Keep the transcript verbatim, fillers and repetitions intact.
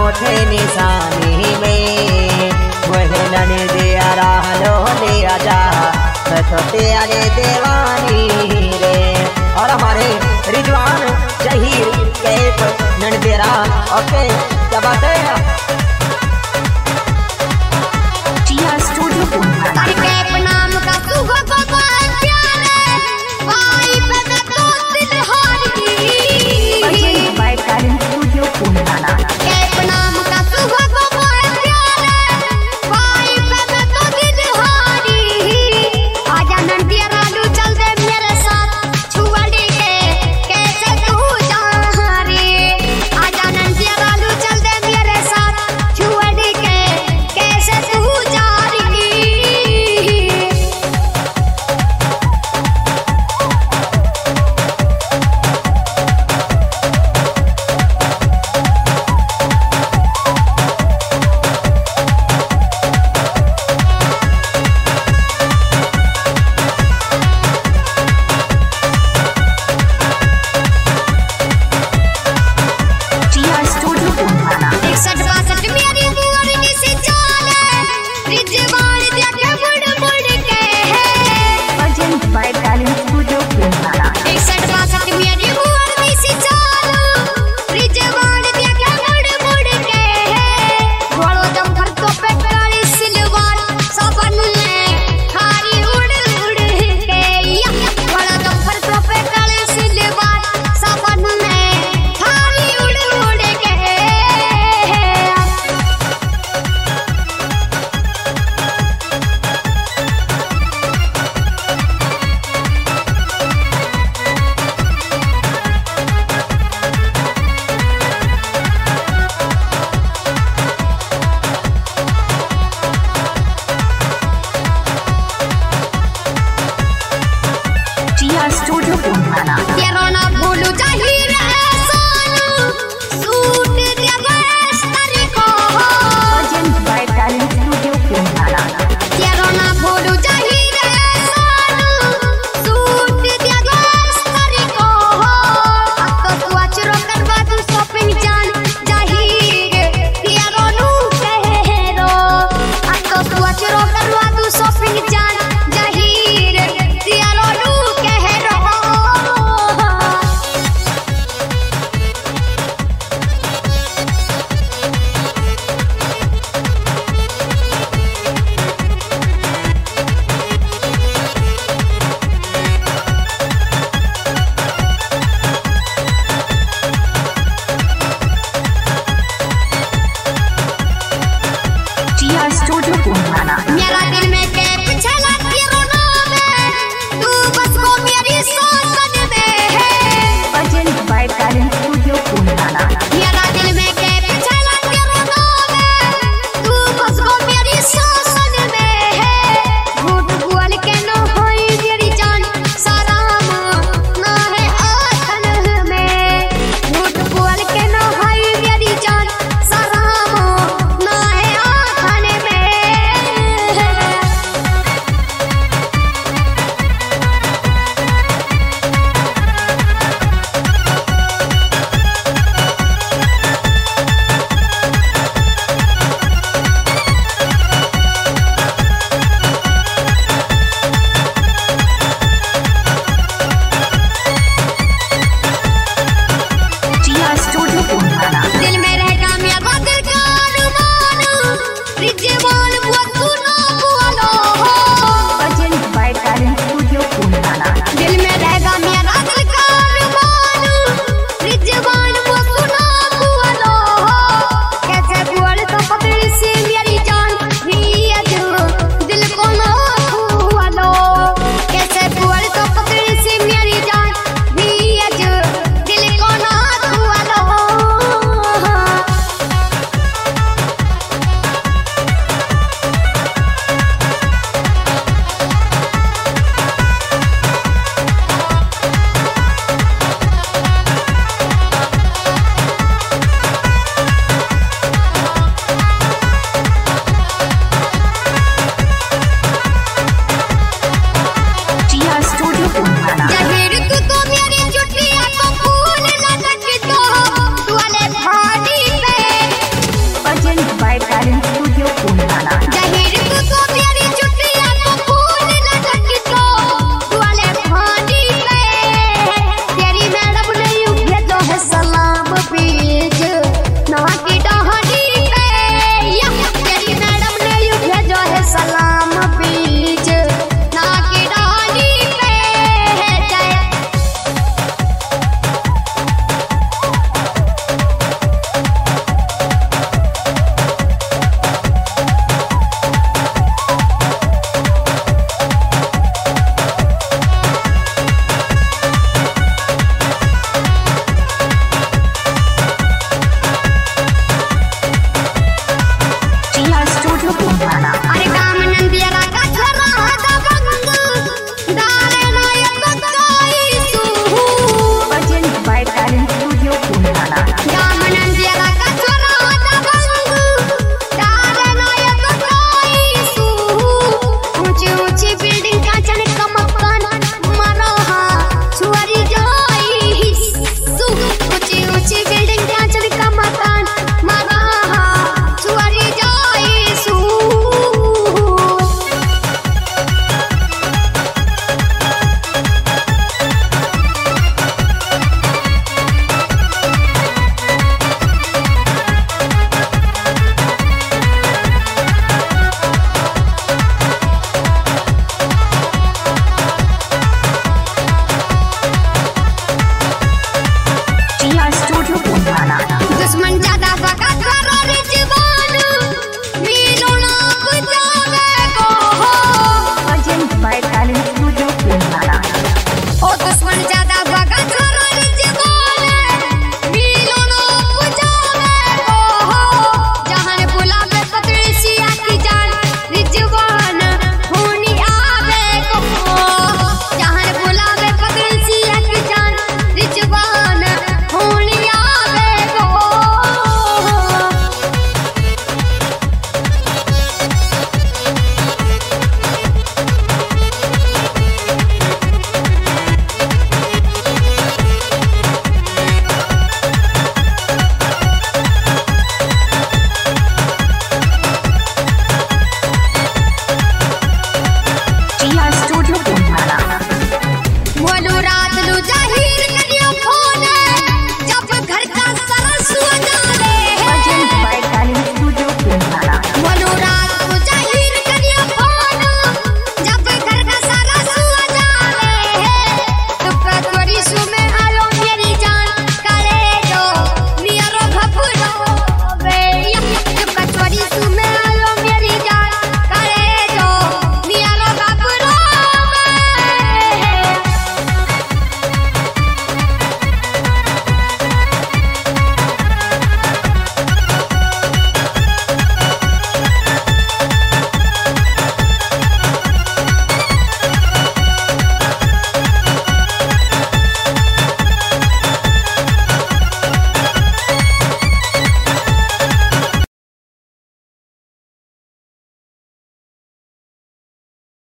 थे निशानी में वह नने दिया लो ले आजा मैं तो तेरे दीवानी रे। और हमारे रिजवान जहीर कैफ ननदेरा ओके क्या बात है जिया स्टूडियो तारी कैफ नाम का सुगो को प्यार भाई बना तो दिल हार की बाय टैलेंट स्टूडियो पुनाना। कैफ नाम का सुगो को प्यार भाई बना तो दिल हारी आजा नंदिया रालू चल दे मेरे साथ छुआड़ी के कैसे तू जा रे आजा नंदिया रालू चल दे मेरे साथ छुआड़ी के कैसे तू जा री। जिया स्टूडियो पुनाना। इकसठ बासठ मेरी बुआरी से चाले रिजवान देखे मुड़ मुड़ के भजन बाय टैलेंट स्टूडियो पुनाना। इकसठ बासठ मेरी बुआरी से चालो रिजवान देखे मुड़ मुड़ के घोड़ो दम भर तो पे काली सिलवार सबन में हारी उड़ उड़ के या घोड़ो दम भर तो पे काली सिलवार सबन में हारी उड़ उड़ के। जिया स्टूडियो पुनाना।